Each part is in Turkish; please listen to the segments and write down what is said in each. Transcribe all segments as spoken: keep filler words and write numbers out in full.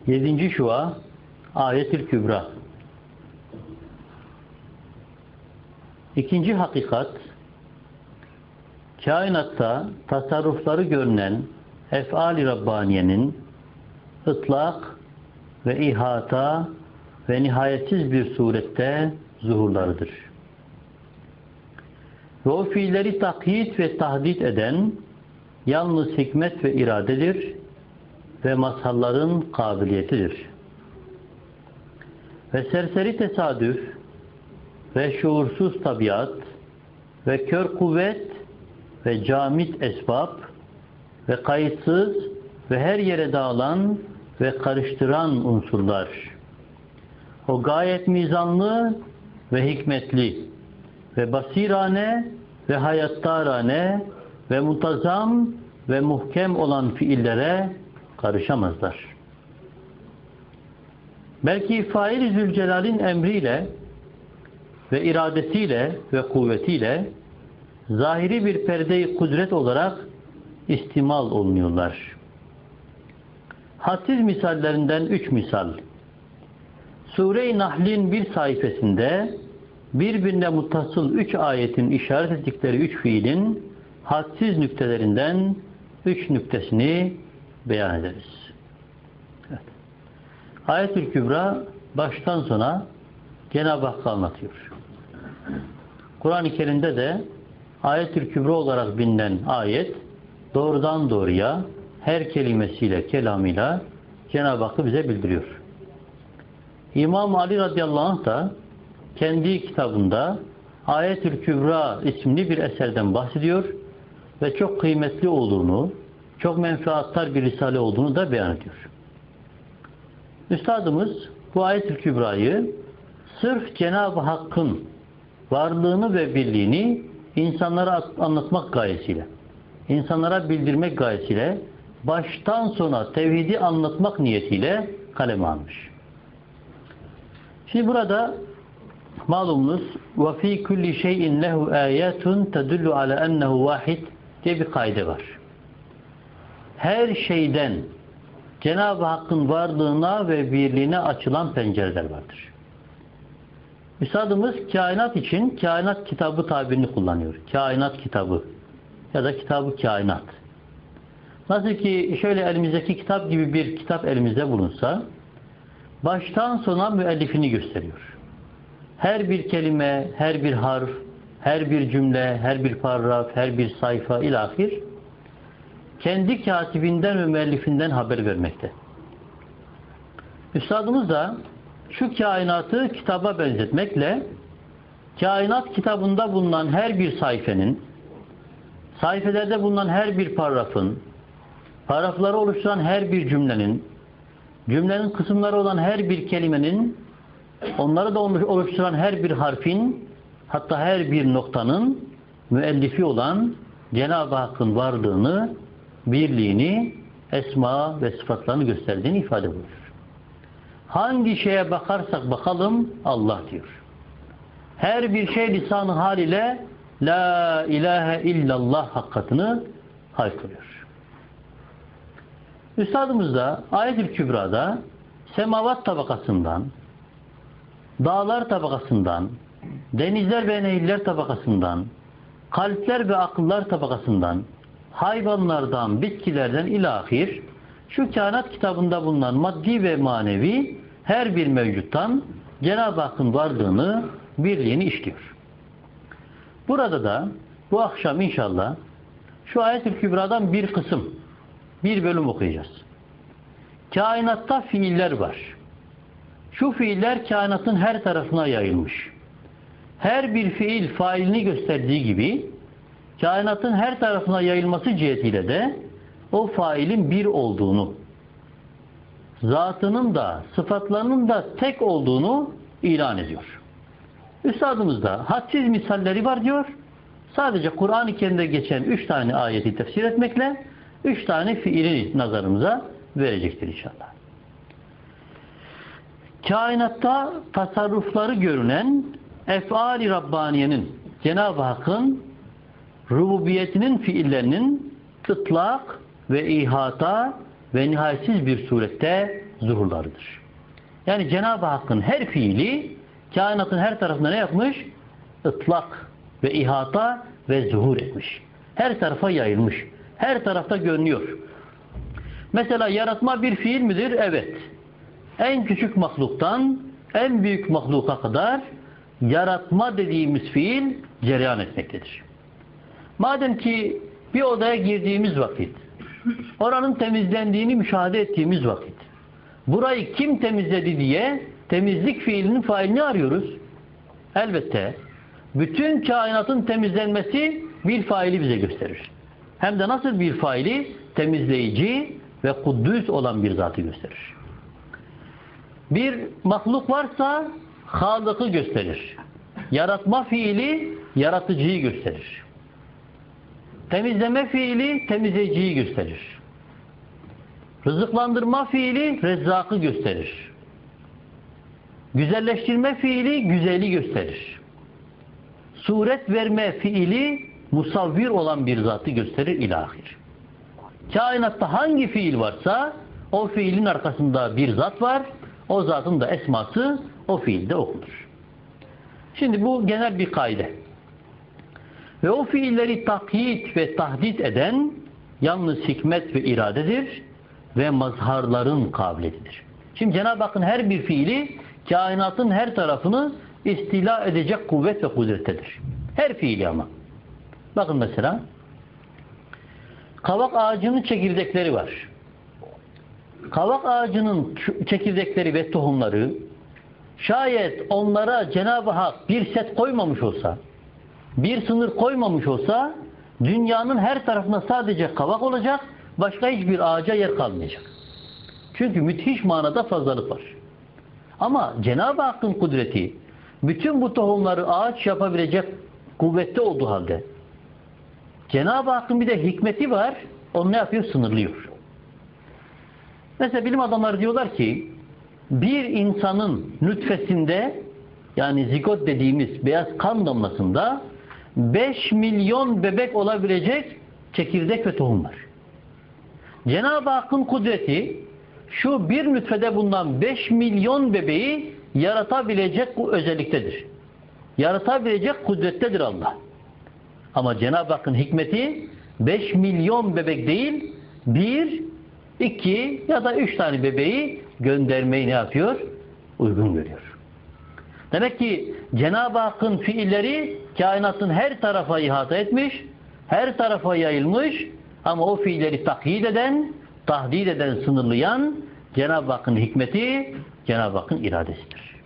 Yedinci şua Ayet-ül Kübra. İkinci hakikat, kainatta tasarrufları görünen ef'al-i Rabbaniye'nin ıtlak ve ihata ve nihayetsiz bir surette zuhurlarıdır. Ve o fiilleri takyit ve tahdit eden yalnız hikmet ve iradedir ve mazharların kabiliyetidir. Ve serseri tesadüf ve şuursuz tabiat ve kör kuvvet ve camit esbab ve kayıtsız ve her yere dağılan ve karıştıran unsurlar. O gayet mizanlı ve hikmetli ve basirane ve hayattarane ve muntazam ve muhkem olan fiillere karışamazlar. Belki fail-i Zülcelal'in emriyle ve iradesiyle ve kuvvetiyle zahiri bir perde-i kudret olarak istimal olunuyorlar. Hadsiz misallerinden üç misal. Sure-i Nahl'in bir sayfasında birbirine muttasıl üç ayetin işaret ettikleri üç fiilin hadsiz nüktelerinden üç nüktesini beyan ederiz. Evet. Ayet-ül Kübra baştan sona Cenab-ı Hakk'ı anlatıyor. Kur'an-ı Kerim'de de Ayet-ül Kübra olarak bilinen ayet doğrudan doğruya her kelimesiyle, kelamıyla Cenab-ı Hakk'ı bize bildiriyor. İmam Ali radıyallahu anh da kendi kitabında Ayet-ül Kübra isimli bir eserden bahsediyor ve çok kıymetli olduğunu, çok menfaattar bir risale olduğunu da beyan ediyor. Üstadımız bu Ayet-ül Kübra'yı sırf Cenab-ı Hakk'ın varlığını ve birliğini insanlara anlatmak gayesiyle, insanlara bildirmek gayesiyle baştan sona tevhidi anlatmak niyetiyle kaleme almış. Şimdi burada malumunuz وَفِي كُلِّ شَيْءٍ لَهُ آيَاتٌ تَدُلُّ عَلَى أَنَّهُ وَاحِدٌ diye bir kaide var. Her şeyden Cenab-ı Hakk'ın varlığına ve birliğine açılan pencereler vardır. Üstadımız kainat için kainat kitabı tabirini kullanıyor. Kainat kitabı ya da kitabı kainat. Nasıl ki şöyle elimizdeki kitap gibi bir kitap elimizde bulunsa baştan sona müellifini gösteriyor. Her bir kelime, her bir harf, her bir cümle, her bir paragraf, her bir sayfa ilahir kendi katibinden ve müellifinden haber vermekte. Üstadımız da şu kainatı kitaba benzetmekle kainat kitabında bulunan her bir sayfenin, sayfelerde bulunan her bir paragrafın, paragrafları oluşturan her bir cümlenin, cümlenin kısımları olan her bir kelimenin, onları da oluşturan her bir harfin, hatta her bir noktanın müellifi olan Cenab-ı Hakk'ın varlığını, birliğini, esma ve sıfatlarını gösterdiğini ifade buyuruyor. Hangi şeye bakarsak bakalım Allah diyor. Her bir şey lisan-ı hal ile La ilahe illallah hakikatını haykırıyor. Üstadımız da Ayet-ül Kübra'da semavat tabakasından, dağlar tabakasından, denizler ve nehirler tabakasından, kalpler ve akıllar tabakasından, hayvanlardan, bitkilerden ilahir şu kainat kitabında bulunan maddi ve manevi her bir mevcuttan Cenab-ı Hakk'ın varlığını, birliğini işliyor. Burada da bu akşam inşallah şu Ayet-ül Kübra'dan bir kısım, bir bölüm okuyacağız. Kainatta fiiller var. Şu fiiller kainatın her tarafına yayılmış. Her bir fiil failini gösterdiği gibi kainatın her tarafına yayılması cihetiyle de o failin bir olduğunu, zatının da sıfatlarının da tek olduğunu ilan ediyor. Üstadımız da hadsiz misalleri var diyor. Sadece Kur'an-ı Kerim'de geçen üç tane ayeti tefsir etmekle üç tane fiili nazarımıza verecektir inşallah. Kainatta tasarrufları görünen ef'al-i Rabbaniye'nin, Cenab-ı Hakk'ın rububiyetinin fiillerinin ıtlak ve ihata ve nihayetsiz bir surette zuhurlarıdır. Yani Cenab-ı Hakk'ın her fiili kainatın her tarafında ne yapmış? Itlak ve ihata ve zuhur etmiş. Her tarafa yayılmış. Her tarafta görünüyor. Mesela yaratma bir fiil midir? Evet. En küçük mahluktan en büyük mahluka kadar yaratma dediğimiz fiil cereyan etmektedir. Madem ki bir odaya girdiğimiz vakit, oranın temizlendiğini müşahede ettiğimiz vakit, burayı kim temizledi diye temizlik fiilinin failini arıyoruz. Elbette bütün kainatın temizlenmesi bir faili bize gösterir. Hem de nasıl bir faili? Temizleyici ve kuddüs olan bir zatı gösterir. Bir mahluk varsa Halık'ı gösterir. Yaratma fiili yaratıcıyı gösterir. Temizleme fiili temizleyiciyi gösterir. Rızıklandırma fiili Rezzak'ı gösterir. Güzelleştirme fiili güzeli gösterir. Suret verme fiili musavvir olan bir zatı gösterir ilahir. Kainatta hangi fiil varsa o fiilin arkasında bir zat var. O zatın da esması o fiilde okunur. Şimdi bu genel bir kaide. Ve o fiilleri takyit ve tahdit eden yalnız hikmet ve iradedir ve mazharların kabiliyetidir. Şimdi Cenab-ı Hakk'ın her bir fiili kainatın her tarafını istila edecek kuvvet ve kudrettedir. Her fiili ama. Bakın mesela kavak ağacının çekirdekleri var. Kavak ağacının çekirdekleri ve tohumları şayet onlara Cenab-ı Hak bir set koymamış olsa, bir sınır koymamış olsa dünyanın her tarafına sadece kavak olacak, başka hiçbir ağaca yer kalmayacak. Çünkü müthiş manada fazlalık var. Ama Cenab-ı Hakk'ın kudreti bütün bu tohumları ağaç yapabilecek kuvvette olduğu halde Cenab-ı Hakk'ın bir de hikmeti var, onu ne yapıyor? Sınırlıyor. Mesela bilim adamları diyorlar ki bir insanın nütfesinde, yani zigot dediğimiz beyaz kan damlasında beş milyon bebek olabilecek çekirdek ve tohum var. Cenab-ı Hakk'ın kudreti şu bir nütfede bulunan beş milyon bebeği yaratabilecek bu özelliktedir. Yaratabilecek kudrettedir Allah. Ama Cenab-ı Hakk'ın hikmeti beş milyon bebek değil, bir, iki ya da üç tane bebeği göndermeyi ne yapıyor? Uygun görüyor. Demek ki Cenab-ı Hakk'ın fiilleri kainatın her tarafa ihata etmiş, her tarafa yayılmış ama o fiilleri takyit eden, tahdid eden, sınırlayan Cenab-ı Hakk'ın hikmeti, Cenab-ı Hakk'ın iradesidir.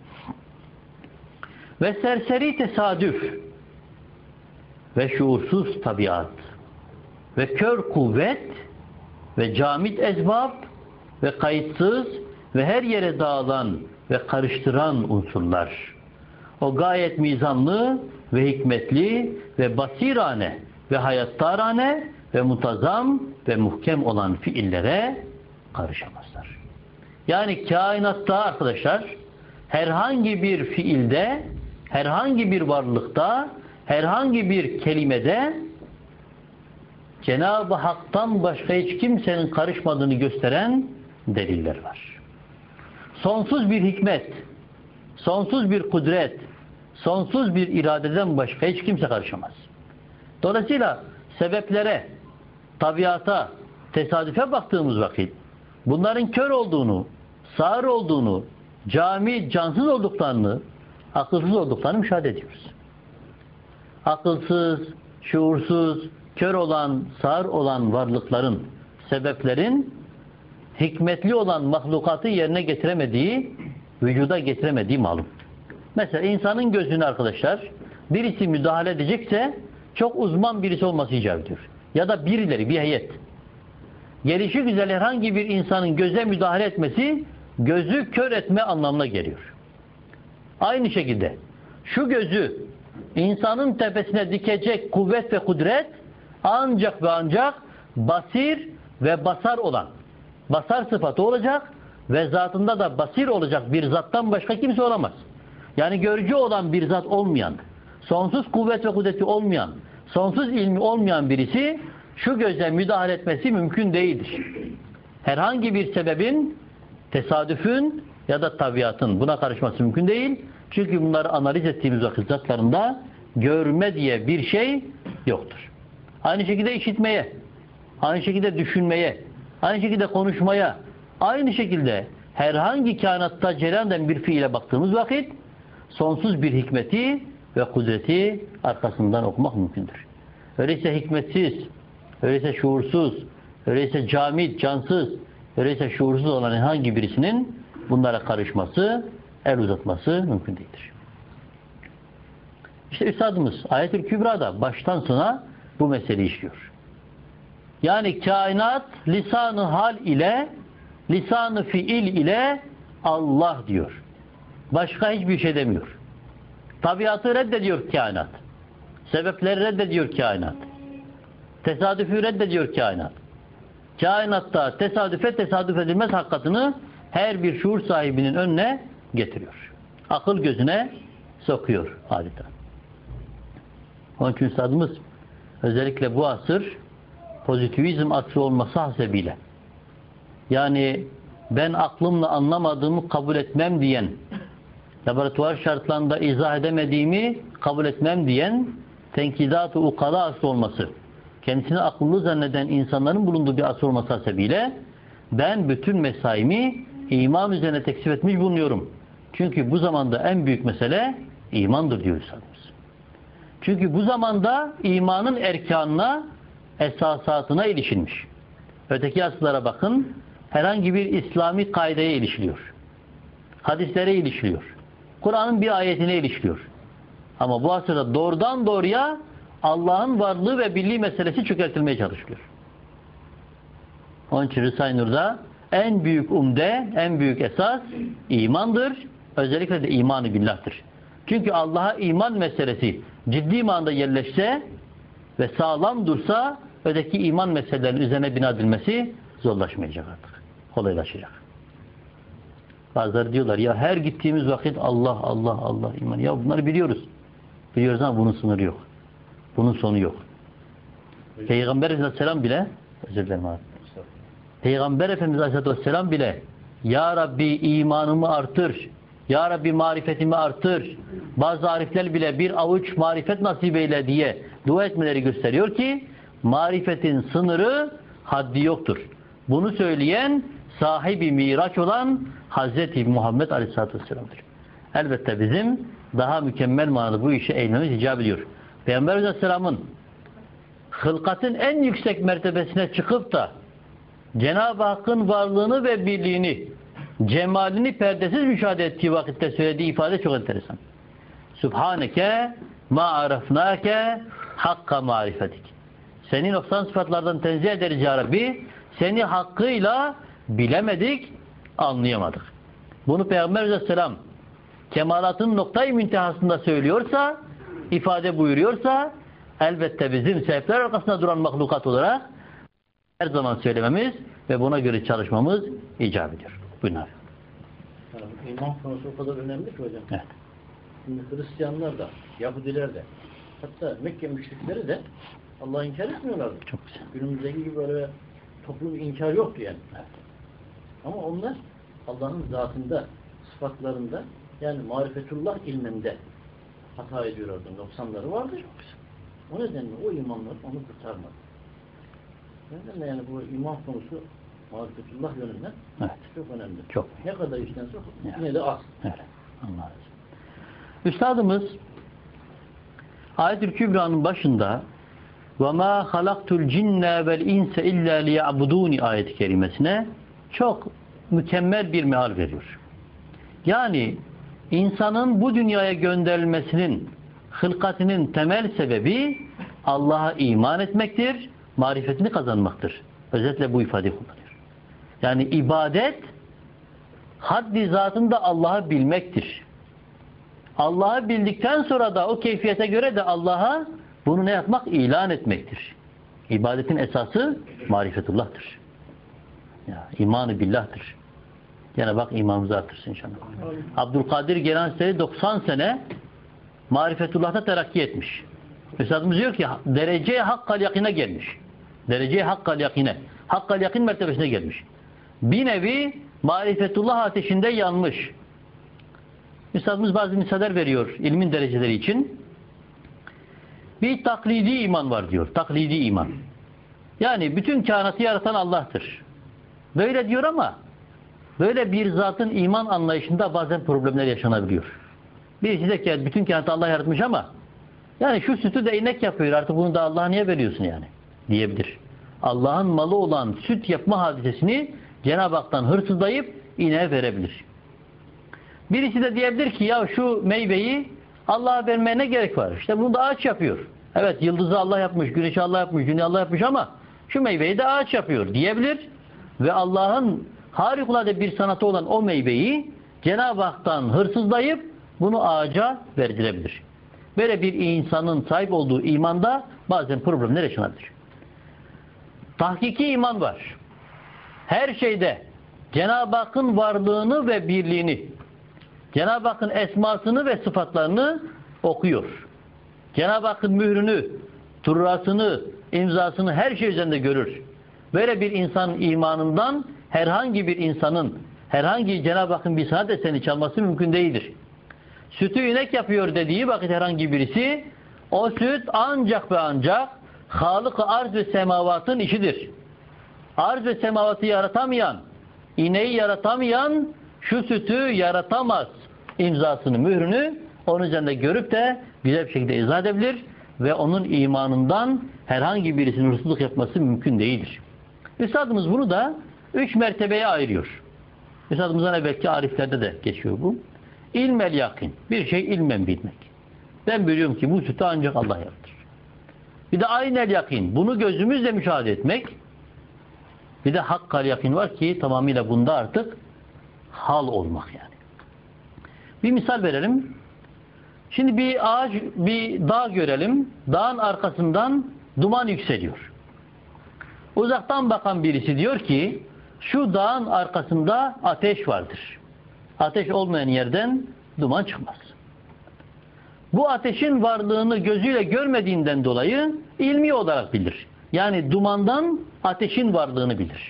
Ve serseri tesadüf ve şuursuz tabiat ve kör kuvvet ve camit ezbab ve kayıtsız ve her yere dağılan ve karıştıran unsurlar. O gayet mizanlı ve hikmetli ve basirane ve hayattarane ve muntazam ve muhkem olan fiillere karışamazlar. Yani kainatta arkadaşlar herhangi bir fiilde, herhangi bir varlıkta, herhangi bir kelimede Cenab-ı Hak'tan başka hiç kimsenin karışmadığını gösteren deliller var. Sonsuz bir hikmet, sonsuz bir kudret, sonsuz bir iradeden başka hiç kimse karışamaz. Dolayısıyla sebeplere, tabiata, tesadüfe baktığımız vakit bunların kör olduğunu, sağır olduğunu, cami, cansız olduklarını, akılsız olduklarını müşahede ediyoruz. Akılsız, şuursuz, kör olan, sağır olan varlıkların, sebeplerin hikmetli olan mahlukatı yerine getiremediği, vücuda getiremediği malum. Mesela insanın gözüne arkadaşlar birisi müdahale edecekse çok uzman birisi olması icap ediyor. Ya da birileri, bir heyet. Gelişi güzel herhangi bir insanın göze müdahale etmesi gözü kör etme anlamına geliyor. Aynı şekilde şu gözü insanın tepesine dikecek kuvvet ve kudret ancak ve ancak basir ve basar olan, basar sıfatı olacak ve zatında da basir olacak bir zattan başka kimse olamaz. Yani görücü olan bir zat olmayan, sonsuz kuvvet ve kudreti olmayan, sonsuz ilmi olmayan birisi şu göze müdahale etmesi mümkün değildir. herhangi bir sebebin, tesadüfün ya da tabiatın buna karışması mümkün değil. Çünkü bunları analiz ettiğimiz vakit zatlarında görme diye bir şey yoktur. Aynı şekilde işitmeye, aynı şekilde düşünmeye, aynı şekilde konuşmaya, aynı şekilde herhangi kainatta cereyan eden bir fiile baktığımız vakit sonsuz bir hikmeti ve kudreti arkasından okumak mümkündür. Öyleyse hikmetsiz, öyleyse şuursuz, öyleyse camit, cansız, öyleyse şuursuz olan herhangi birisinin bunlara karışması, el uzatması mümkün değildir. İşte Üstadımız Ayet-ül Kübra'da baştan sona bu meseleyi işliyor. Yani kainat lisan-ı hal ile, lisan-ı fiil ile Allah diyor. Başka hiçbir şey demiyor. Tabiatı reddediyor kainat. Sebepleri reddediyor kainat. Tesadüfü reddediyor kainat. Kainatta tesadüfe tesadüf edilmez hakikatini her bir şuur sahibinin önüne getiriyor. Akıl gözüne sokuyor adeta. Onun için üstadımız özellikle bu asır pozitivizm asrı olması hasebiyle, yani ben aklımla anlamadığımı kabul etmem diyen, laboratuvar şartlarında izah edemediğimi kabul etmem diyen tenkidat-ı ukala asrı olması, kendisini akıllı zanneden insanların bulunduğu bir asır olması hasebiyle ben bütün mesaimi iman üzerine teksif etmiş bulunuyorum. Çünkü bu zamanda en büyük mesele imandır diyor üstadımız. Çünkü bu zamanda imanın erkanına, esasatına ilişilmiş. Öteki asırlara bakın, herhangi bir İslami kaideye ilişiliyor. Hadislere ilişiliyor. Kur'an'ın bir ayetine ilişiliyor. Ama bu asırda doğrudan doğruya Allah'ın varlığı ve birliği meselesi çökertilmeye çalışılıyor. Onun için Risale-i Nur'da en büyük umde, en büyük esas imandır. Özellikle de iman-ı billah'tır. Çünkü Allah'a iman meselesi ciddi manada yerleşse ve sağlam dursa öteki iman meselelerinin üzerine bina edilmesi zorlaşmayacak artık. Kolaylaşacak. Bazıları diyorlar ya her gittiğimiz vakit Allah, Allah, Allah iman. Ya bunları biliyoruz. Biliyoruz ama bunun sınırı yok. Bunun sonu yok. Peygamber Aleyhisselam bile özür dilerim abi. Peygamber Efendimiz Aleyhisselam bile Ya Rabbi imanımı artır. Ya Rabbi marifetimi artır. Bazı arifler bile bir avuç marifet nasip eyle diye dua etmeleri gösteriyor ki marifetin sınırı haddi yoktur. Bunu söyleyen sahibi miraç olan Hazreti Muhammed Aleyhisselatü Vesselam'dır. Elbette bizim daha mükemmel manada bu işe eğilmemiz icap ediyor. Peygamber Aleyhisselam'ın hılkatın en yüksek mertebesine çıkıp da Cenab-ı Hakk'ın varlığını ve birliğini, cemalini perdesiz müşahede ettiği vakitte söylediği ifade çok enteresan. Subhaneke ma arafnake hakka marifetik. Seni noksan sıfatlardan tenzih ederiz ya Rabbi. Seni hakkıyla bilemedik, anlayamadık. Bunu Peygamber Aleyhisselam kemalatın noktayı müntehasında söylüyorsa, ifade buyuruyorsa elbette bizim sebepler arkasında duran mahlukat olarak her zaman söylememiz ve buna göre çalışmamız icap ediyor. Buyurun abi. Yani iman konusu o kadar önemli ki hocam. Evet. Şimdi Hristiyanlar da, Yahudiler de, hatta Mekke müşrikleri de Allah'ı inkar etmiyorlardı. Çok güzel. Günümüzdeki gibi böyle toplu bir inkar yoktu yani. Evet. Ama onlar Allah'ın zatında, sıfatlarında, yani marifetullah ilminde hata ediyorlardı. Noksanları vardı. Çok güzel. O nedenle o imanlar onu kurtarmadı. O nedenle yani bu iman konusu marifetullah yönünden evet. çok önemli. Çok. Ne kadar işten çok, yani. yine de az. Evet. Anladım. Üstadımız Ayet-ül Kübra'nın başında وَمَا خَلَقْتُ الْجِنَّ وَالْاِنْسَ اِلَّا لِيَعْبُدُونِ ayet-i kerimesine çok mükemmel bir meal veriyor. Yani insanın bu dünyaya gönderilmesinin hılkatinin temel sebebi Allah'a iman etmektir, marifetini kazanmaktır. Özetle bu ifadeyi kullanıyor. Yani ibadet haddi zatında Allah'ı bilmektir. Allah'ı bildikten sonra da o keyfiyete göre de Allah'a bunu ne yapmak? İlan etmektir. İbadetin esası marifetullah'tır. Ya, imanı billah'tır. Yine bak imanımızı artırsın inşallah. Abdülkadir Geylani doksan sene marifetullah'ta terakki etmiş. Üstadımız diyor ki dereceye hakkal yakine gelmiş. Dereceye hakkal yakine. Hakkal yakin mertebesine gelmiş. bir nevi marifetullah ateşinde yanmış. Üstadımız bazı misaller veriyor ilmin dereceleri için. Bir taklidi iman var diyor. Taklidi iman. Yani bütün kainatı yaratan Allah'tır. Böyle diyor ama böyle bir zatın iman anlayışında bazen problemler yaşanabiliyor. Birisi de ki bütün kainatı Allah yaratmış ama yani şu sütü de inek yapıyor, artık bunu da Allah'a niye veriyorsun yani diyebilir. Allah'ın malı olan süt yapma hadisesini Cenab-ı Hak'tan hırsızlayıp ineğe verebilir. Birisi de diyebilir ki ya şu meyveyi Allah'a vermeye ne gerek var? İşte bunu da ağaç yapıyor. Evet, yıldızı Allah yapmış, güneşi Allah yapmış, dünya Allah yapmış ama şu meyveyi de ağaç yapıyor diyebilir. Ve Allah'ın harikulade bir sanatı olan o meyveyi Cenab-ı Hak'tan hırsızlayıp bunu ağaca verdirebilir. Böyle bir insanın sahip olduğu imanda bazen problemler yaşanabilir. Tahkiki iman var. Her şeyde Cenab-ı Hakk'ın varlığını ve birliğini, Cenab-ı Hakk'ın esmasını ve sıfatlarını okuyor. Cenab-ı Hakk'ın mührünü, turrasını, imzasını her şey üzerinde görür. Böyle bir insanın imanından herhangi bir insanın, herhangi Cenab-ı Hakk'ın bir sanat eserini çalması mümkün değildir. Sütü inek yapıyor dediği vakit herhangi birisi, o süt ancak ve ancak Halık-ı arz ve semavatın işidir. Arz ve semavatı yaratamayan, ineği yaratamayan şu sütü yaratamaz imzasını, mührünü onun üzerinde görüp de güzel bir şekilde izah edebilir ve onun imanından herhangi birisinin hırsızlık yapması mümkün değildir. Üstadımız bunu da üç mertebeye ayırıyor. Üstadımızdan evvelki ariflerde de geçiyor bu. İlmel yakin. Bir şey ilmen bilmek. Ben biliyorum ki bu sütü ancak Allah yaratır. Bir de aynel yakin. Bunu gözümüzle müşahede etmek. Bir de hakkal yakin var ki tamamıyla bunda artık hal olmak yani. Bir misal verelim. Şimdi bir ağaç, bir dağ görelim. Dağın arkasından duman yükseliyor. Uzaktan bakan birisi diyor ki şu dağın arkasında ateş vardır. Ateş olmayan yerden duman çıkmaz. Bu ateşin varlığını gözüyle görmediğinden dolayı ilmi olarak bilir. Yani dumandan ateşin varlığını bilir.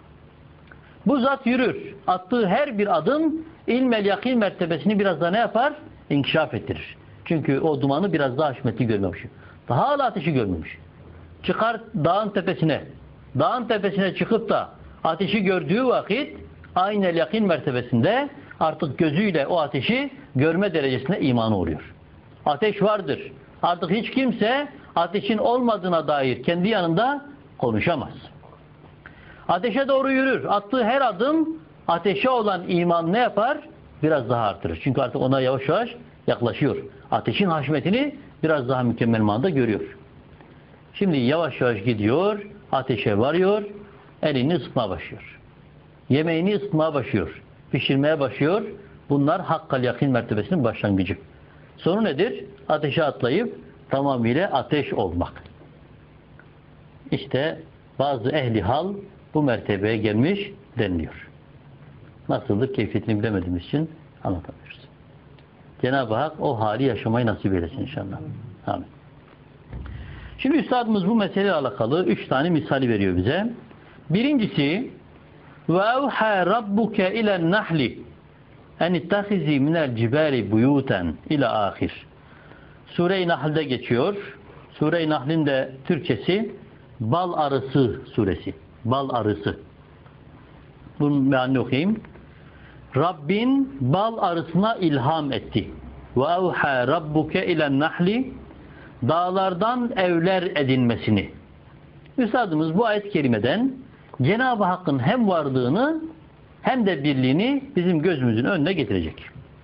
Bu zat yürür. Attığı her bir adım ilmel yakin mertebesini biraz da ne yapar? İnkişaf ettirir. Çünkü o dumanı biraz daha haşmetli görmemiş. Daha hala ateşi görmemiş. Çıkar dağın tepesine. Dağın tepesine çıkıp da ateşi gördüğü vakit aynel yakin mertebesinde artık gözüyle o ateşi görme derecesine imanı oluyor. Ateş vardır. Artık hiç kimse ateşin olmadığına dair kendi yanında konuşamaz. Ateşe doğru yürür. Attığı her adım ateşe olan iman ne yapar? Biraz daha artırır. Çünkü artık ona yavaş yavaş yaklaşıyor. Ateşin haşmetini biraz daha mükemmel manada görüyor. Şimdi yavaş yavaş gidiyor, ateşe varıyor, elini ısıtmaya başlıyor. Yemeğini ısıtmaya başlıyor. Pişirmeye başlıyor. Bunlar hakkal yakin mertebesinin başlangıcı. Sonu nedir? Ateşe atlayıp tamamıyla ateş olmak. İşte bazı ehli hal bu mertebeye gelmiş deniliyor. Nasıldır keyfiyetini bilemediğimiz için anlatamıyoruz. Cenab-ı Hak o hali yaşamayı nasip eylesin inşallah. Amin. Şimdi üstadımız bu meseleyle alakalı üç tane misali veriyor bize. Birincisi ve evhâ rabbuke ilen nahli en ittahizi minel cibali buyuten ila ahir. Sure-i Nahl'de geçiyor. Sure-i Nahl'in de Türkçesi bal arısı suresi. Bal arısı. Bunun mealini okuyayım. Rabbin bal arısına ilham etti. Ve evhâ rabbuke ilen nahli dağlardan evler edinmesini. Üstadımız bu ayet-i kerimeden Cenab-ı Hakk'ın hem varlığını hem de birliğini bizim gözümüzün önüne getirecek.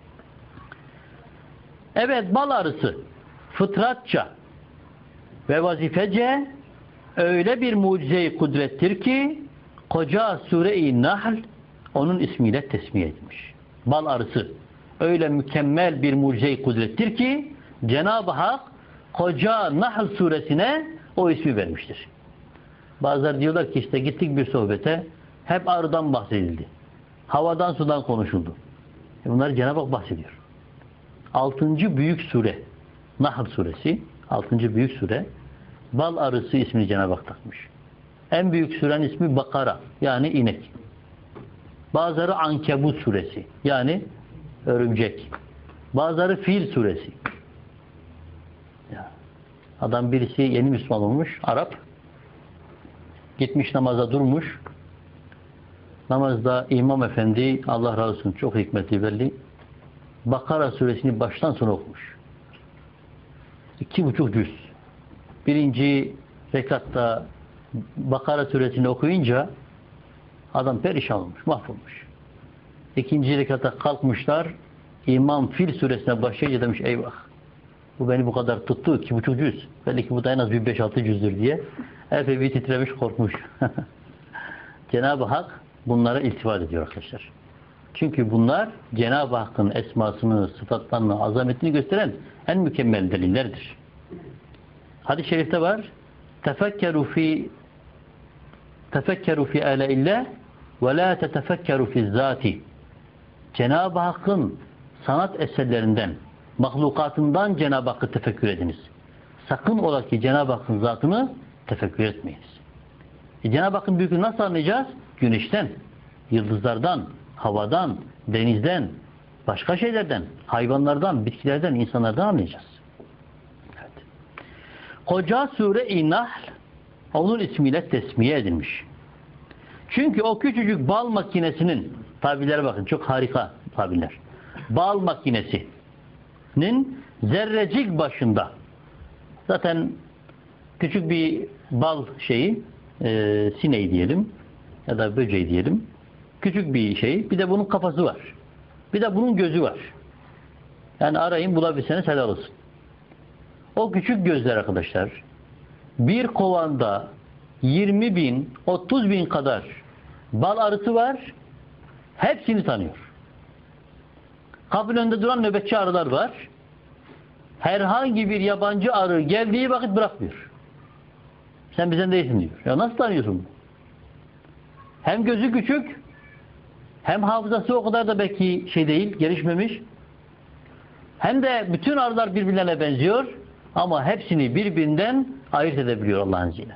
Evet, bal arısı fıtratça ve vazifece öyle bir mucize-i kudrettir ki koca Sure-i Nahl onun ismiyle tesmiye etmiş. Bal arısı öyle mükemmel bir mucize-i kudrettir ki Cenab-ı Hak koca Nahl suresine o ismi vermiştir. Bazıları diyorlar ki işte gittik bir sohbete hep arıdan bahsedildi. Havadan sudan konuşuldu. E bunları Cenab-ı Hak bahsediyor. Altıncı büyük sure Nahl suresi, altıncı büyük sure bal arısı ismini Cenab-ı Hak takmış. En büyük surenin ismi Bakara yani inek. Bazıları Ankebut suresi. Yani örümcek. Bazıları Fil suresi. Ya. Adam birisi yeni Müslüman olmuş. Arap. Gitmiş namaza durmuş. Namazda İmam Efendi, Allah razı olsun, çok hikmetli belli, Bakara suresini baştan sona okumuş. İki buçuk cüz. Birinci rekatta Bakara suresini okuyunca adam perişan olmuş, mahvolmuş. İkinci rekatta kalkmışlar, İmam Fil suresine başlayınca demiş, eyvah, bu beni bu kadar tuttu, iki buçuk cüz. Belki bu da en az bir beş altı cüzdür diye. Epey bir titremiş, korkmuş. Cenab-ı Hak bunlara iltifat ediyor arkadaşlar. Çünkü bunlar Cenab-ı Hakk'ın esmasını, sıfatlarını, azametini gösteren en mükemmel delillerdir. Hadis-i şerifte var. Tefekkeru fi tefekkeru fi âleillah ve la tetefekkeru fi zâti. Cenab-ı Hakk'ın sanat eserlerinden, mahlukatından Cenab-ı Hakk'ı tefekkür ediniz. Sakın ola ki Cenab-ı Hakk'ın zatını tefekkür etmeyiniz. E Cenab-ı Hakk'ın büyüklüğünü nasıl anlayacağız? Güneşten, yıldızlardan, havadan, denizden, başka şeylerden, hayvanlardan, bitkilerden, insanlardan anlayacağız. Evet. Koca Sure-i Nahl onun ismiyle tesmiye edilmiş. Çünkü o küçücük bal makinesinin, tabirlere bakın, çok harika tabirler. Bal makinesinin zerrecik başında, zaten küçük bir bal şeyi, e, sineği diyelim ya da böceği diyelim, küçük bir şey, bir de bunun kafası var, bir de bunun gözü var. Yani arayın, bulabilseniz helal olsun. O küçük gözler arkadaşlar, bir kovanda yirmi bin, otuz bin kadar bal arısı var, hepsini tanıyor. Kapının önünde duran nöbetçi arılar var. Herhangi bir yabancı arı geldiği vakit bırakmıyor. Sen bizden değilsin diyor. Ya nasıl tanıyorsun bunu? Hem gözü küçük, hem hafızası o kadar da belki şey değil, gelişmemiş. Hem de bütün arılar birbirlerine benziyor ama hepsini birbirinden ayırt edebiliyor Allah'ın izniyle.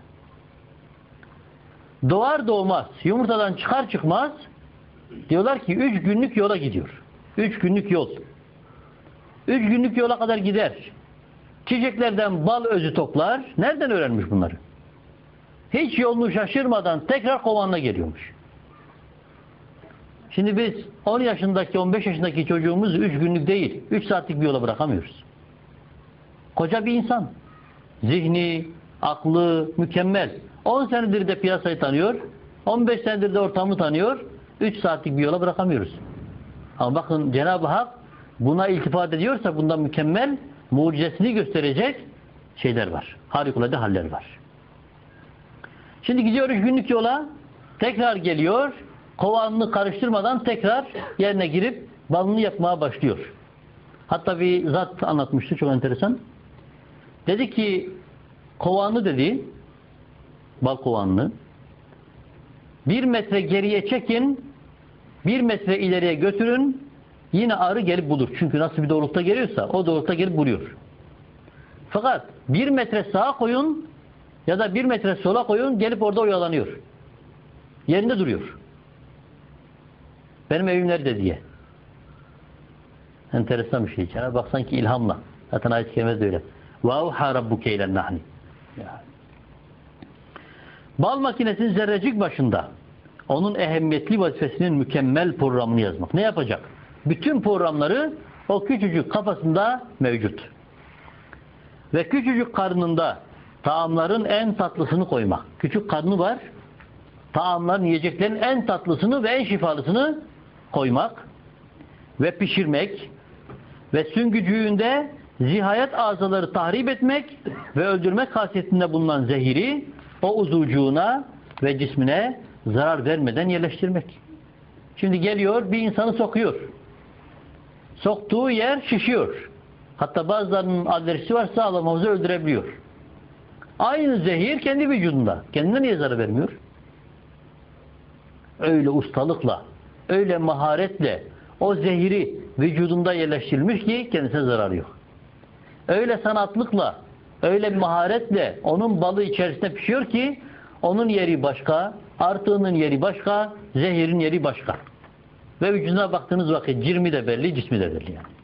Doğar doğmaz, yumurtadan çıkar çıkmaz diyorlar ki üç günlük yola gidiyor. Üç günlük yol. Üç günlük yola kadar gider. Çiçeklerden bal özü toplar. Nereden öğrenmiş bunları? Hiç yolunu şaşırmadan tekrar kovanına geliyormuş. Şimdi biz on yaşındaki, on beş yaşındaki çocuğumuzu üç günlük değil, üç saatlik bir yola bırakamıyoruz. Koca bir insan. Zihni, aklı mükemmel. on senedir de piyasayı tanıyor. on beş senedir de ortamı tanıyor. üç saatlik bir yola bırakamıyoruz. Ama bakın Cenab-ı Hak buna iltifat ediyorsa bundan mükemmel, mucizesini gösterecek şeyler var. Harikulade haller var. Şimdi gidiyor üç günlük yola, tekrar geliyor, kovanını karıştırmadan tekrar yerine girip balını yapmaya başlıyor. Hatta bir zat anlatmıştı, çok enteresan. Dedi ki, kovanı dedi, bal kovanını, bir metre geriye çekin, bir metre ileriye götürün, yine arı gelip bulur. Çünkü nasıl bir doğrultuda geliyorsa o doğrultuda gelip buluyor. Fakat bir metre sağa koyun ya da bir metre sola koyun, gelip orada oyalanıyor. Yerinde duruyor. Benim evim nerede diye. Enteresan bir şey. Cenab-ı Hak sanki ilhamla. Zaten ayet-i kerimede de öyle. وَاَوْحَا رَبُّكَ اِلَى النَّحْنِ. Bal makinesinin zerrecik başında onun ehemmiyetli vazifesinin mükemmel programını yazmak. Ne yapacak? Bütün programları o küçücük kafasında mevcut. Ve küçücük karnında taamların en tatlısını koymak. Küçük karnı var. Taamların, yiyeceklerin en tatlısını ve en şifalısını koymak ve pişirmek ve süngücüğünde zihayet azaları tahrip etmek ve öldürmek hasiyetinde bulunan zehiri o uzuvcuğuna ve cismine zarar vermeden yerleştirmek. Şimdi geliyor, bir insanı sokuyor. Soktuğu yer şişiyor. Hatta bazılarının alerjisi varsa alamamızı öldürebiliyor. Aynı zehir kendi vücudunda. Kendine niye zarar vermiyor? Öyle ustalıkla, öyle maharetle o zehiri vücudunda yerleştirilmiş ki kendisine zararı yok. Öyle sanatlıkla, öyle maharetle onun balı içerisinde pişiyor ki onun yeri başka, artığının yeri başka, zehirin yeri başka. ve vücuduna baktığınız vakit cirmi de belli, cismi de belli yani.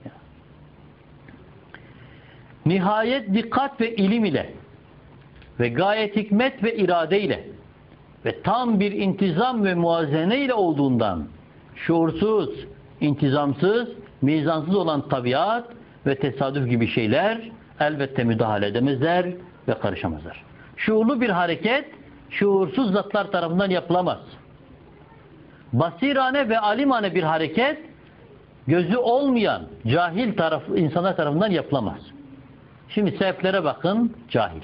Nihayet dikkat ve ilim ile ve gayet hikmet ve irade ile ve tam bir intizam ve muazene ile olduğundan şuursuz, intizamsız, mizansız olan tabiat ve tesadüf gibi şeyler elbette müdahale edemezler ve karışamazlar. Şuurlu bir hareket şuursuz zatlar tarafından yapılamaz. Basirane ve alimane bir hareket gözü olmayan cahil taraf, insanlar tarafından yapılamaz. Şimdi sebeplere bakın, cahil.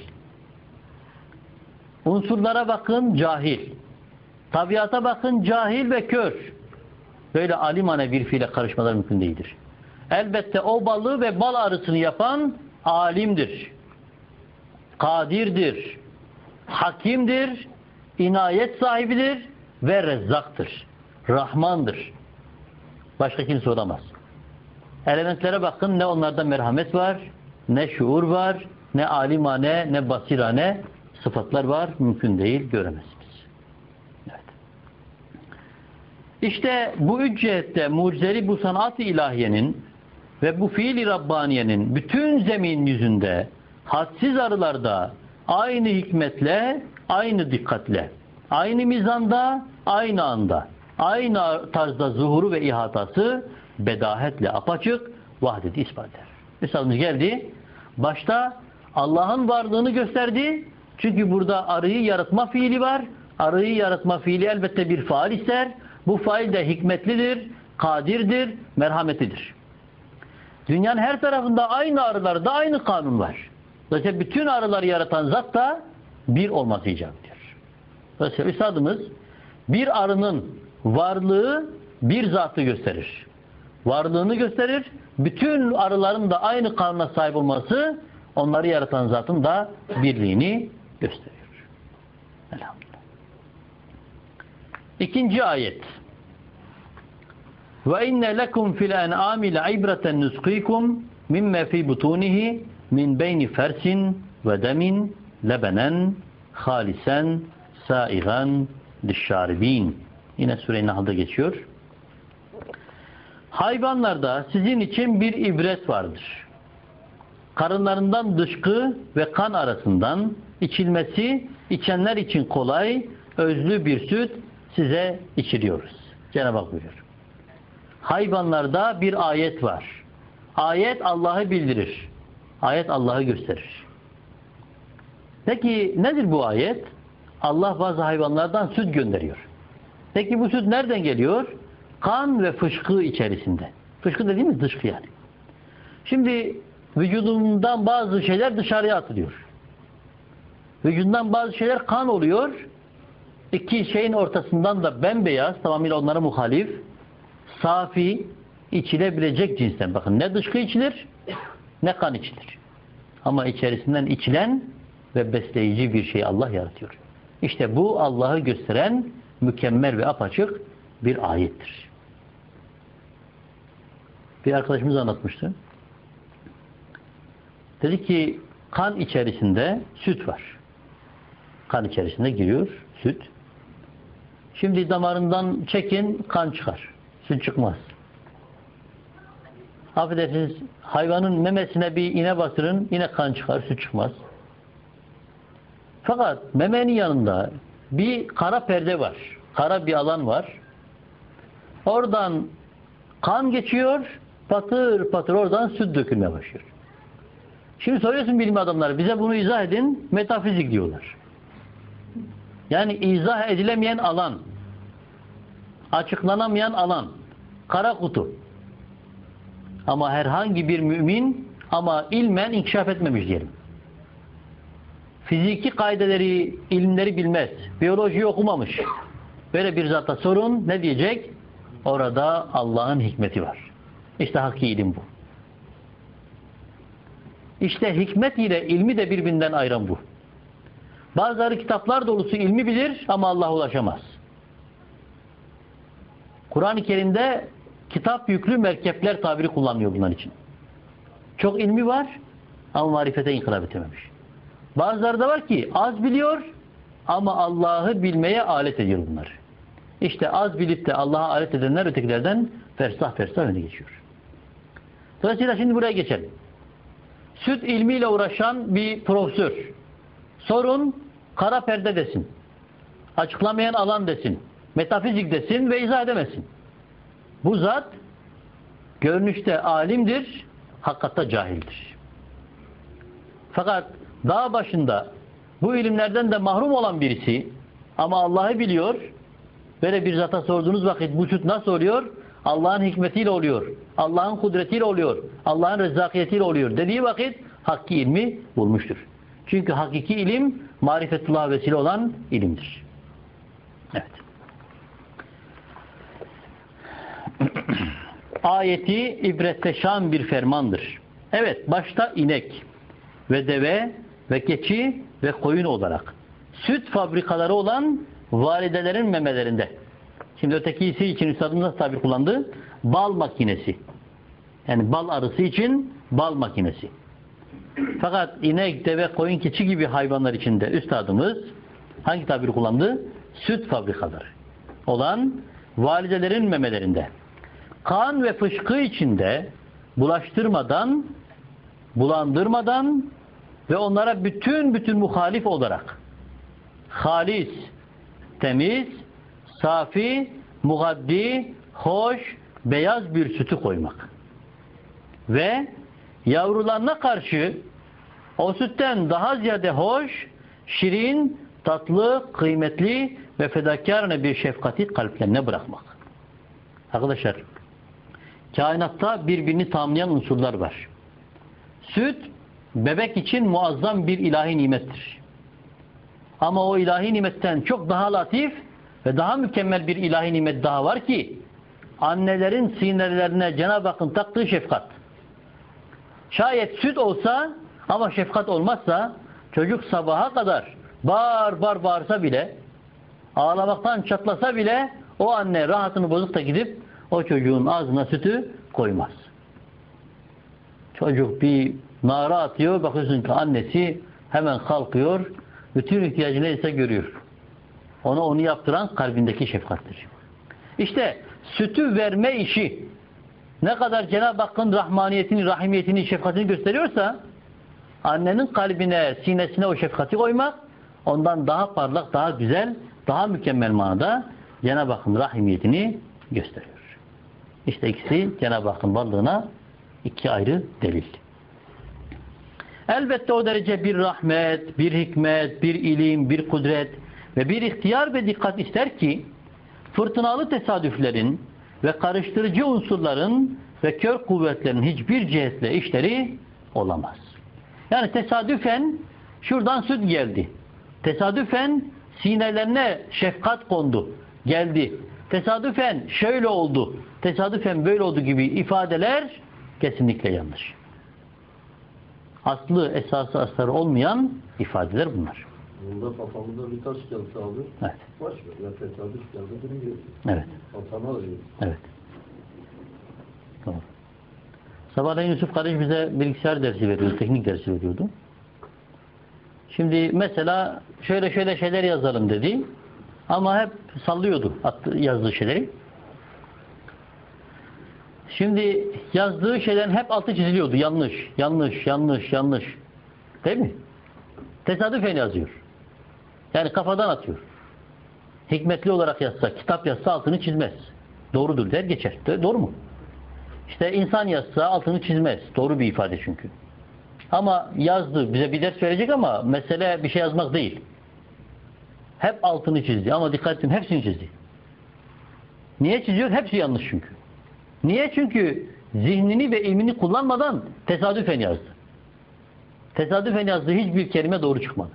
Unsurlara bakın, cahil. Tabiata bakın, cahil ve kör. Böyle alimane bir fiile karışmalar mümkün değildir. Elbette o balı ve bal arısını yapan alimdir. Kadirdir. Hakimdir. İnayet sahibidir ve rezzaktır. Rahmandır. Başka kimse olamaz. Elementlere bakın, ne onlarda merhamet var, ne şuur var, ne alimane, ne basirane sıfatlar var. Mümkün değil, göremezsiniz. Evet. İşte bu üç cihette mucizeli bu sanat-ı ilahiyenin ve bu fiil-i Rabbaniye'nin bütün zemin yüzünde, hadsiz arılarda aynı hikmetle, aynı dikkatle, aynı mizanda, aynı anda, aynı tarzda zuhuru ve ihatası bedahetle apaçık vahdeti ispat eder. Misalımız geldi. Başta Allah'ın varlığını gösterdi. Çünkü burada arıyı yaratma fiili var. Arıyı yaratma fiili elbette bir faal ister. Bu fail de hikmetlidir, kadirdir, merhametlidir. Dünyanın her tarafında aynı arılarda aynı kanun var. Dolayısıyla bütün arıları yaratan zat da bir olması icap ediyor. Dolayısıyla üstadımız bir arının varlığı bir zatı gösterir. Varlığını gösterir. Bütün arıların da aynı kanuna sahip olması onları yaratan zatın da birliğini gösteriyor. Elhamdülillah. İkinci ayet. Ve inne lekum fil en'ami le'ibreten nusqikum mimma fi butunihi min beyni fersin ve demin lebenen halisen saigan lişşaribin. Yine Sure-i Nahl'da geçiyor. Hayvanlarda sizin için bir ibret vardır. Karınlarından dışkı ve kan arasından içilmesi içenler için kolay, özlü bir süt size içiriyoruz. Cenab-ı Hak buyuruyor. Hayvanlarda bir ayet var. Ayet Allah'ı bildirir. Ayet Allah'ı gösterir. Peki nedir bu ayet? Allah bazı hayvanlardan süt gönderiyor. Peki bu süt nereden geliyor? Kan ve fışkı içerisinde. Fışkı dediğimiz dışkı yani. Şimdi vücudundan bazı şeyler dışarıya atılıyor. Vücudundan bazı şeyler kan oluyor. İki şeyin ortasından da bembeyaz, tamamıyla onlara muhalif, safi, içilebilecek cinsten. Bakın ne dışkı içilir, ne kan içilir. Ama içerisinden içilen ve besleyici bir şey Allah yaratıyor. İşte bu Allah'ı gösteren mükemmel ve apaçık bir ayettir. Bir arkadaşımız anlatmıştı. Dedi ki kan içerisinde süt var. Kan içerisinde giriyor süt. Şimdi damarından çekin, kan çıkar. Süt çıkmaz. Affedersiniz, hayvanın memesine bir iğne batırın, yine kan çıkar, süt çıkmaz. Fakat memenin yanında bir kara perde var. Kara bir alan var. Oradan kan geçiyor, patır patır oradan süt dökülmeye başlıyor. Şimdi soruyorsun bilim adamları, bize bunu izah edin, metafizik diyorlar. Yani izah edilemeyen alan, açıklanamayan alan, kara kutu. Ama herhangi bir mümin ama ilmen inkişaf etmemiş diyelim. Fiziki kaideleri, ilimleri bilmez. Biyolojiyi okumamış. Böyle bir zata sorun, ne diyecek? Orada Allah'ın hikmeti var. İşte hakiki ilim bu. İşte hikmet ile ilmi de birbirinden ayıran bu. Bazıları kitaplar dolusu ilmi bilir ama Allah'a ulaşamaz. Kur'an-ı Kerim'de kitap yüklü merkepler tabiri kullanılıyor bunlar için. Çok ilmi var ama marifete inkılap edememiş. Bazıları da var ki az biliyor ama Allah'ı bilmeye alet ediyor bunları. İşte az bilip de Allah'a alet edenler ötekilerden fersah fersah öne geçiyor. Dolayısıyla şimdi buraya geçelim. Süt ilmiyle uğraşan bir profesör. Sorun kara perde desin. Açıklamayan alan desin. Metafizik desin ve izah edemesin. Bu zat görünüşte alimdir, hakikatte cahildir. Fakat dağ başında bu ilimlerden de mahrum olan birisi ama Allah'ı biliyor, böyle bir zata sorduğunuz vakit bu süt nasıl oluyor? Allah'ın hikmetiyle oluyor, Allah'ın kudretiyle oluyor, Allah'ın rezzakiyetiyle oluyor dediği vakit hakki ilmi bulmuştur. Çünkü hakiki ilim marifetullah vesile olan ilimdir. Evet. Ayeti ibretleşen bir fermandır. Evet, başta inek ve deve ve keçi ve koyun olarak süt fabrikaları olan validelerin memelerinde. Şimdi ötekisi için üstadım nasıl tabir kullandı? Bal makinesi. Yani bal arısı için bal makinesi. Fakat inek, deve, koyun, keçi gibi hayvanlar içinde üstadımız hangi tabiri kullandı? Süt fabrikaları olan validelerin memelerinde. Kan ve fışkı içinde bulaştırmadan, bulandırmadan ve onlara bütün bütün muhalif olarak halis, temiz, safi, mugaddi, hoş, beyaz bir sütü koymak. Ve yavrularına karşı o sütten daha ziyade hoş, şirin, tatlı, kıymetli ve fedakarane bir şefkati kalplerine bırakmak. Arkadaşlar, kainatta birbirini tamamlayan unsurlar var. Süt, bebek için muazzam bir ilahi nimettir. Ama o ilahi nimetten çok daha latif ve daha mükemmel bir ilahi nimet daha var ki, annelerin sinelerine Cenab-ı Hakk'ın taktığı şefkat. Şayet süt olsa ama şefkat olmazsa, çocuk sabaha kadar bağır bağır bağırsa bile, ağlamaktan çatlasa bile, o anne rahatını bozup da gidip o çocuğun ağzına sütü koymaz. Çocuk bir nara atıyor, bakıyorsun ki annesi hemen kalkıyor, bütün ihtiyacı neyse görüyor. Ona onu yaptıran kalbindeki şefkattir. İşte sütü verme işi ne kadar Cenab-ı Hakk'ın rahmaniyetini, rahimiyetini, şefkatini gösteriyorsa, annenin kalbine, sinesine o şefkati koymak ondan daha parlak, daha güzel, daha mükemmel manada Cenab-ı Hakk'ın rahimiyetini gösteriyor. İşte ikisi Cenab-ı Hakk'ın varlığına iki ayrı delil. Elbette o derece bir rahmet, bir hikmet, bir ilim, bir kudret ve bir ihtiyar ve dikkat ister ki fırtınalı tesadüflerin ve karıştırıcı unsurların ve kör kuvvetlerin hiçbir cihetle işleri olamaz. Yani tesadüfen şuradan süt geldi. Tesadüfen sinelerine şefkat kondu, geldi. Tesadüfen şöyle oldu, tesadüfen böyle oldu gibi ifadeler kesinlikle yanlış. Aslı, esası, asları olmayan ifadeler bunlar. Bunda kafamıza bir taş gelse abi, evet. Baş ver, ya tesadüf geldi, bunu görüyor. Evet. Kafana arıyor. Evet. Doğru. Sabahleyin Yusuf kardeş bize bilgisayar dersi veriyordu, teknik dersi veriyordu. Şimdi mesela şöyle şöyle şeyler yazalım dedi. Ama hep sallıyordu attı, yazdığı şeyleri. Şimdi yazdığı şeylerin hep altı çiziliyordu. Yanlış, yanlış, yanlış, yanlış. Değil mi? Tesadüfen yazıyor. Yani kafadan atıyor. Hikmetli olarak yazsa, kitap yazsa altını çizmez. Doğrudur der geçer. Doğru mu? İşte insan yazsa altını çizmez. Doğru bir ifade çünkü. Ama yazdı. Bize bir ders verecek ama mesele bir şey yazmak değil. Hep altını çizdi. Ama dikkat edin hepsini çizdi. Niye çiziyor? Hepsi yanlış çünkü. Niye? Çünkü zihnini ve ilmini kullanmadan tesadüfen yazdı. Tesadüfen yazdığı hiçbir kelime doğru çıkmadı.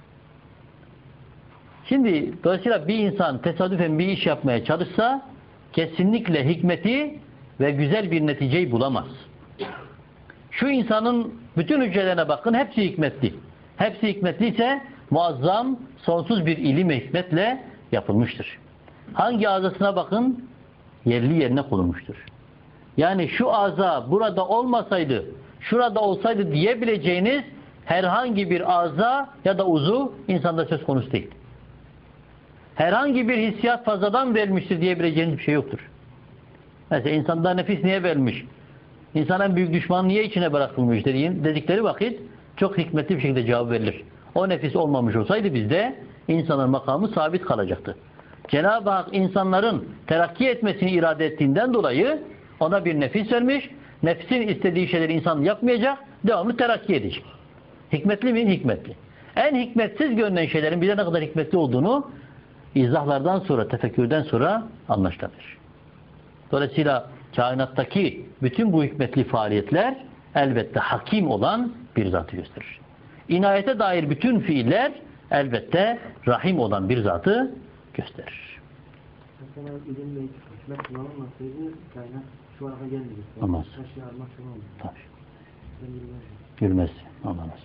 Şimdi dolayısıyla bir insan tesadüfen bir iş yapmaya çalışsa kesinlikle hikmeti ve güzel bir neticeyi bulamaz. Şu insanın bütün hücrelerine bakın, hepsi hikmetli. Hepsi hikmetliyse muazzam, sonsuz bir ilim ve hikmetle yapılmıştır. Hangi azasına bakın, yerli yerine konulmuştur. Yani şu aza burada olmasaydı, şurada olsaydı diyebileceğiniz herhangi bir aza ya da uzuv insanda söz konusu değil. herhangi bir hissiyat fazladan verilmiştir diyebileceğiniz bir şey yoktur. Mesela insanda nefis niye verilmiş? İnsanın en büyük düşmanı niye içine bırakılmış dediğin, dedikleri vakit çok hikmetli bir şekilde cevap verilir. O nefis olmamış olsaydı bizde insanın makamı sabit kalacaktı. Cenab-ı Hak insanların terakki etmesini irade ettiğinden dolayı ona bir nefis vermiş. Nefsin istediği şeyleri insan yapmayacak, devamlı terakki edecek. Hikmetli mi? Hikmetli. En hikmetsiz görünen şeylerin bize ne kadar hikmetli olduğunu izahlardan sonra, tefekkürden sonra anlaşılır. Dolayısıyla kainattaki bütün bu hikmetli faaliyetler elbette hakim olan bir zatı gösterir. İnayete dair bütün fiiller elbette rahim olan bir zatı gösterir. Mesela ilim ve hikmet kullanılmasaydı kaynak şu ana gelmeyecek. Olmaz. Taşı almak şu olmaz. Tabii. Gülmez. Anlamaz.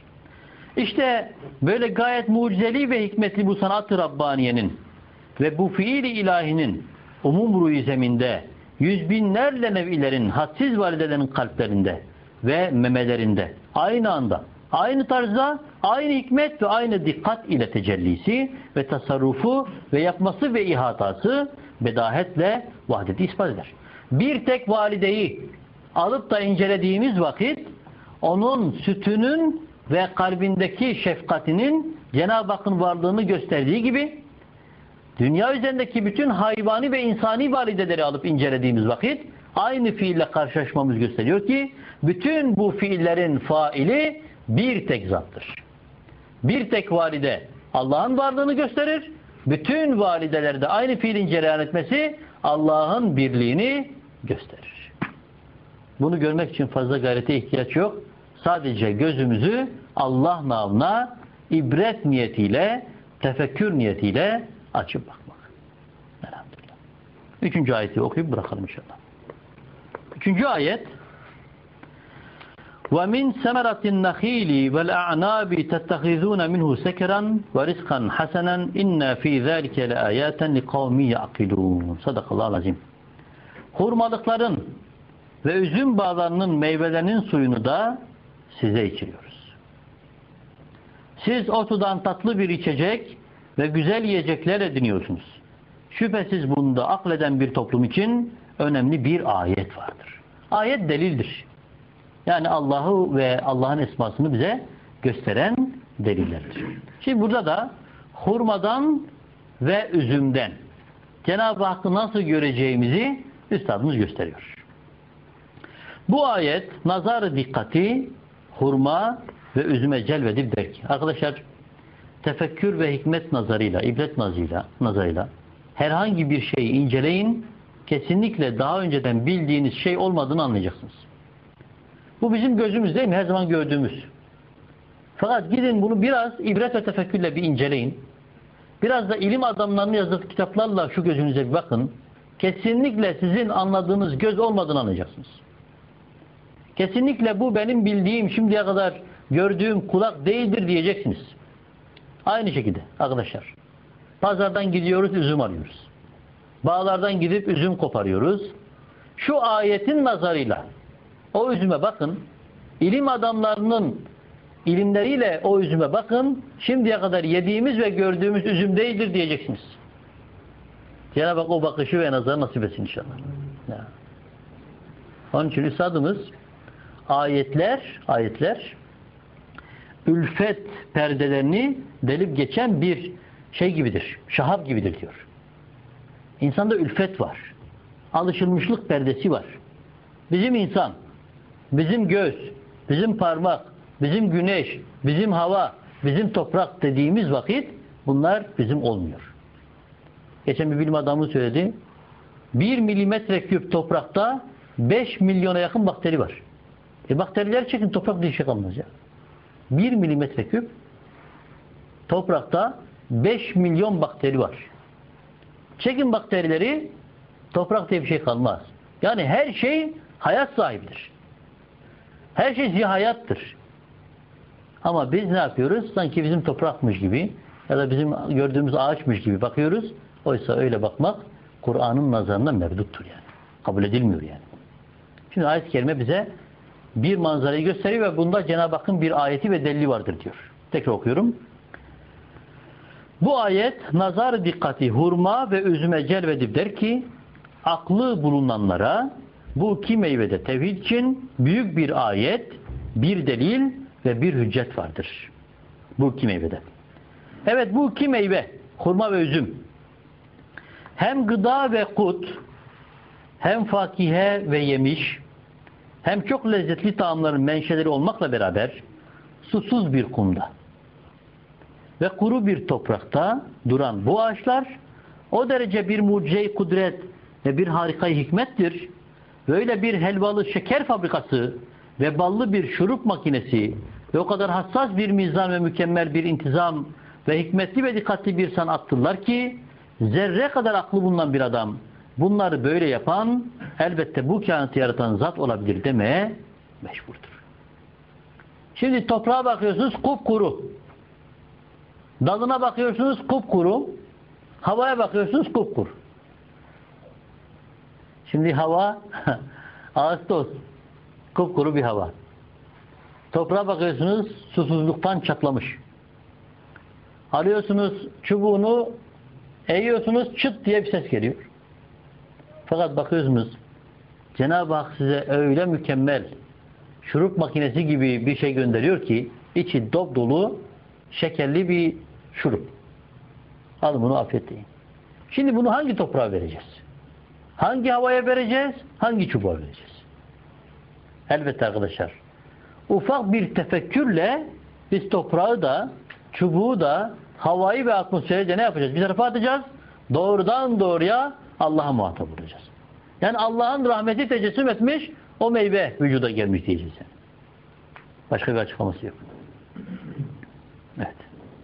İşte böyle gayet mucizeli ve hikmetli bu sanat-ı Rabbaniye'nin ve bu fiil-i ilahinin umum ruh-i zeminde yüz binlerle nevilerin, hadsiz validelerin kalplerinde ve memelerinde aynı anda, aynı tarzda, aynı hikmet ve aynı dikkat ile tecellisi ve tasarrufu ve yapması ve ihatası bedahetle vahdeti ispat eder. Bir tek valideyi alıp da incelediğimiz vakit onun sütünün ve kalbindeki şefkatinin Cenab-ı Hakk'ın varlığını gösterdiği gibi dünya üzerindeki bütün hayvani ve insani valideleri alıp incelediğimiz vakit aynı fiille karşılaşmamız gösteriyor ki bütün bu fiillerin faili bir tek zattır. Bir tek valide Allah'ın varlığını gösterir. Bütün validelerde aynı fiilin cereyan etmesi Allah'ın birliğini gösterir. Bunu görmek için fazla gayrete ihtiyaç yok. Sadece gözümüzü Allah namına ibret niyetiyle, tefekkür niyetiyle açıp bakmak. Elhamdülillah. Üçüncü ayeti okuyup bırakalım inşallah. Üçüncü ayet وَمِنْ سَمَرَةِ النَّخِيلِ وَالْاَعْنَابِ تَتَّخِذُونَ مِنْهُ سَكَرًا وَرِزْقًا حَسَنًا اِنَّا ف۪ي ذَٰلِكَ لَآيَاتًا لِقَوْمِ يَعْقِلُونَ Sadakallahu azim. Hurmalıkların ve üzüm bağlarının meyvelerinin suyunu da size içiriyoruz. Siz o sudan tatlı bir içecek ve güzel yiyecekler ediniyorsunuz. Şüphesiz bunda akleden bir toplum için önemli bir ayet vardır. Ayet delildir. Yani Allah'ı ve Allah'ın esmasını bize gösteren delillerdir. Şimdi burada da hurmadan ve üzümden Cenab-ı Hakk'ı nasıl göreceğimizi üstadımız gösteriyor. Bu ayet nazar-ı dikkati hurma ve üzüme celvedip der ki arkadaşlar tefekkür ve hikmet nazarıyla, ibret nazarıyla, nazarıyla herhangi bir şeyi inceleyin, kesinlikle daha önceden bildiğiniz şey olmadığını anlayacaksınız. Bu bizim gözümüz değil mi? Her zaman gördüğümüz. Fakat gidin bunu biraz ibret ve tefekkürle bir inceleyin. Biraz da ilim adamlarının yazdığı kitaplarla şu gözünüze bir bakın. Kesinlikle sizin anladığınız göz olmadığını anlayacaksınız. Kesinlikle bu benim bildiğim, şimdiye kadar gördüğüm kulak değildir diyeceksiniz. Aynı şekilde arkadaşlar. Pazardan gidiyoruz, üzüm alıyoruz. Bağlardan gidip üzüm koparıyoruz. Şu ayetin nazarıyla o üzüme bakın. İlim adamlarının ilimleriyle o üzüme bakın. Şimdiye kadar yediğimiz ve gördüğümüz üzüm değildir diyeceksiniz. Cenab-ı Hak o bakışı ve nazarı nasip etsin inşallah. Ya. Onun için üstadımız ayetler, ayetler ülfet perdelerini delip geçen bir şey gibidir. Şahap gibidir diyor. İnsanda ülfet var. Alışılmışlık perdesi var. Bizim insan, bizim göz, bizim parmak, bizim güneş, bizim hava, bizim toprak dediğimiz vakit bunlar bizim olmuyor. Geçen bir bilim adamı söyledi. Bir milimetre küp toprakta beş milyona yakın bakteri var. E bakteriler çekin toprak diye şey kalmaz ya. Bir milimetre küp toprakta beş milyon bakteri var. Çekin bakterileri toprak diye bir şey kalmaz. Yani her şey hayat sahibidir. Her şey zihayattır. Ama biz ne yapıyoruz? Sanki bizim toprakmış gibi ya da bizim gördüğümüz ağaçmış gibi bakıyoruz. Oysa öyle bakmak Kur'an'ın nazarında mevduttur yani. Kabul edilmiyor yani. Şimdi ayet-i kerime bize bir manzarayı gösteriyor ve bunda Cenab-ı Hakk'ın bir ayeti ve delili vardır diyor. Tekrar okuyorum. Bu ayet nazar dikkati hurma ve üzüme celvedip der ki aklı bulunanlara bu iki meyvede tevhid için büyük bir ayet, bir delil ve bir hüccet vardır. Bu iki meyvede. Evet, bu iki meyve, hurma ve üzüm, hem gıda ve kut, hem fakihe ve yemiş, hem çok lezzetli taamların menşeleri olmakla beraber susuz bir kumda ve kuru bir toprakta duran bu ağaçlar o derece bir mucize-i kudret ve bir harika-i hikmettir. Böyle bir helvalı şeker fabrikası ve ballı bir şurup makinesi ve o kadar hassas bir mizan ve mükemmel bir intizam ve hikmetli ve dikkatli bir sanattırlar ki zerre kadar aklı bulunan bir adam bunları böyle yapan elbette bu kainatı yaratan zat olabilir demeye mecburdur. Şimdi toprağa bakıyorsunuz kupkuru. Dalına bakıyorsunuz kupkuru. Havaya bakıyorsunuz kupkuru. Şimdi hava Ağustos. Kupkuru bir hava. Toprağa bakıyorsunuz susuzluktan çatlamış. Alıyorsunuz çubuğunu eğiyorsunuz çıt diye bir ses geliyor. Fakat bakıyorsunuz Cenab-ı Hak size öyle mükemmel şurup makinesi gibi bir şey gönderiyor ki içi dop dolu şekerli bir şurup. Al bunu afiyet yiyin. Şimdi bunu hangi toprağa vereceğiz? Hangi havaya vereceğiz? Hangi çubuğa vereceğiz? Elbette arkadaşlar. Ufak bir tefekkürle biz toprağı da, çubuğu da, havayı ve atmosferi de ne yapacağız? Bir tarafa atacağız. Doğrudan doğruya Allah'a muhatap olacağız. Yani Allah'ın rahmeti tecessüm etmiş, o meyve vücuda gelmiş diyeceğiz. Yani. Başka bir açıklaması yok. Evet.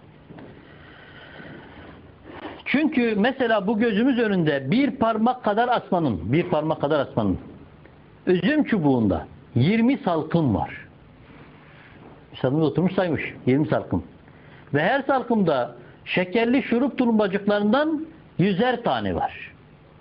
Çünkü mesela bu gözümüz önünde bir parmak kadar asmanın, bir parmak kadar asmanın üzüm çubuğunda yirmi salkım var. Üstadımız oturmuş saymış. yirmi salkım. Ve her salkımda şekerli şurup tulumbacıklarından yüzer tane var.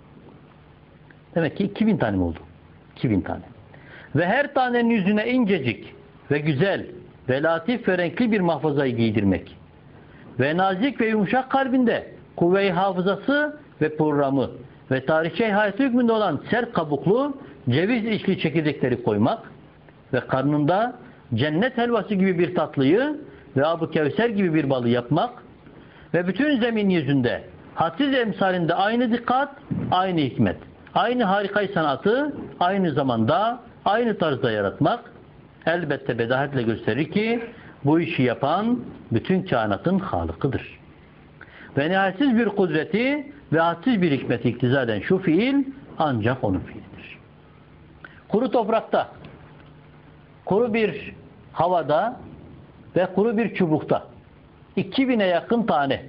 Demek ki iki bin tane mi oldu? iki bin tane. Ve her tanenin yüzüne incecik ve güzel ve latif ve renkli bir mahfazayı giydirmek. Ve nazik ve yumuşak kalbinde kuvve-i hafızası ve programı ve tarihçe hayatı hükmünde olan sert kabuklu ceviz içli çekirdekleri koymak ve karnında cennet helvası gibi bir tatlıyı ve Ab-ı Kevser gibi bir balı yapmak ve bütün zemin yüzünde hadsiz emsalinde aynı dikkat, aynı hikmet, aynı harikayı sanatı aynı zamanda aynı tarzda yaratmak elbette bedahetle gösterir ki bu işi yapan bütün kainatın halıkıdır. Ve nihayetsiz bir kudreti ve hadsiz bir hikmeti iktiza eden şu fiil ancak onun fiilidir. Kuru toprakta, kuru bir havada ve kuru bir çubukta iki bine yakın tane.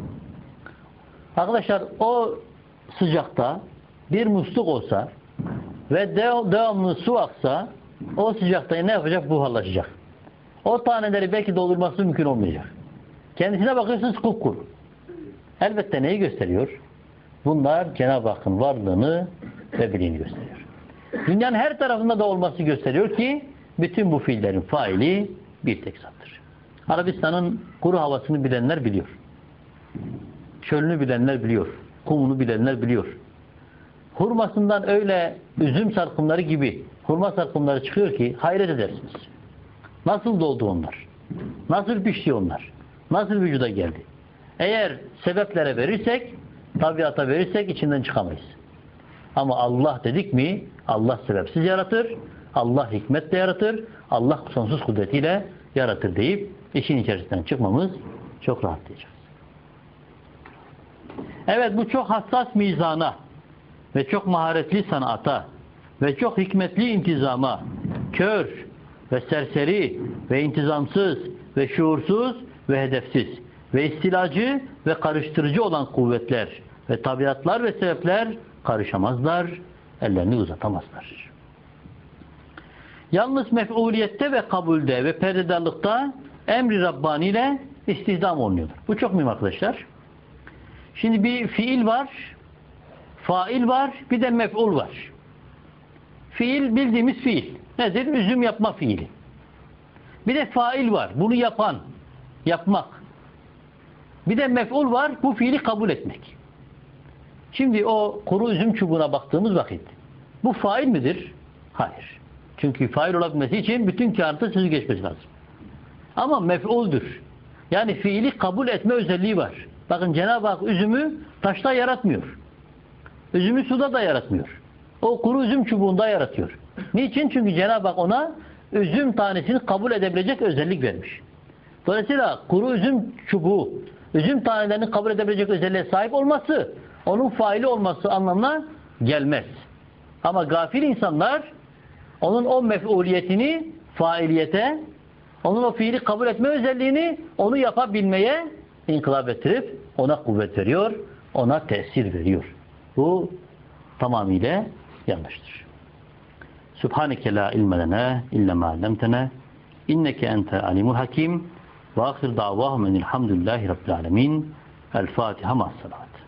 Arkadaşlar o sıcakta bir musluk olsa ve devamlı su aksa o sıcakta ne yapacak? Buharlaşacak. O taneleri belki doldurması mümkün olmayacak. Kendisine bakıyorsunuz kupkuru. Elbette neyi gösteriyor? Bunlar Cenab-ı Hakk'ın varlığını ve birliğini gösteriyor. Dünyanın her tarafında da olması gösteriyor ki bütün bu fiillerin faili bir tek zattır. Arabistan'ın kuru havasını bilenler biliyor. Çölünü bilenler biliyor. Kumunu bilenler biliyor. Hurmasından öyle üzüm sarkımları gibi hurma sarkımları çıkıyor ki hayret edersiniz. Nasıl doldu onlar? Nasıl pişti onlar? Nasıl vücuda geldi? Eğer sebeplere verirsek, tabiata verirsek içinden çıkamayız. Ama Allah dedik mi, Allah sebepsiz yaratır, Allah hikmetle yaratır, Allah sonsuz kudretiyle yaratır deyip işin içerisinden çıkmamız çok rahatlayacak. Evet, bu çok hassas mizana ve çok maharetli sanata ve çok hikmetli intizama, kör ve serseri ve intizamsız ve şuursuz ve hedefsiz ve istilacı ve karıştırıcı olan kuvvetler ve tabiatlar ve sebepler karışamazlar, ellerini uzatamazlar. Yalnız mef'uliyette ve kabulde ve perdedarlıkta emri Rabbani ile istihdam oluyordur. Bu çok mühim arkadaşlar. Şimdi bir fiil var, fail var, bir de mef'ul var. Fiil bildiğimiz fiil. Nedir? Üzüm yapma fiili. Bir de fail var. Bunu yapan, yapmak. Bir de mef'ul var, bu fiili kabul etmek. Şimdi o kuru üzüm çubuğuna baktığımız vakit bu fail midir? Hayır. Çünkü fail olabilmesi için bütün kârıntı sözü geçmesi lazım. Ama mef'uldür. Yani fiili kabul etme özelliği var. Bakın Cenab-ı Hak üzümü taşta yaratmıyor. Üzümü suda da yaratmıyor. O kuru üzüm çubuğunda yaratıyor. Niçin? Çünkü Cenab-ı Hak ona üzüm tanesini kabul edebilecek özellik vermiş. Dolayısıyla kuru üzüm çubuğu, üzüm tanelerini kabul edebilecek özelliğe sahip olması, onun faili olması anlamına gelmez. Ama gafil insanlar onun o mef'uliyetini failiyete, onun o fiili kabul etme özelliğini onu yapabilmeye inkılap ettirip ona kuvvet veriyor, ona tesir veriyor. Bu tamamıyla yanlıştır. Subhaneke la ilme lena illa ma allamtena inneke ente alimul hakim ve ahir davahum enilhamdülillahi rabbil alemin. El Fatiha ma'as salat.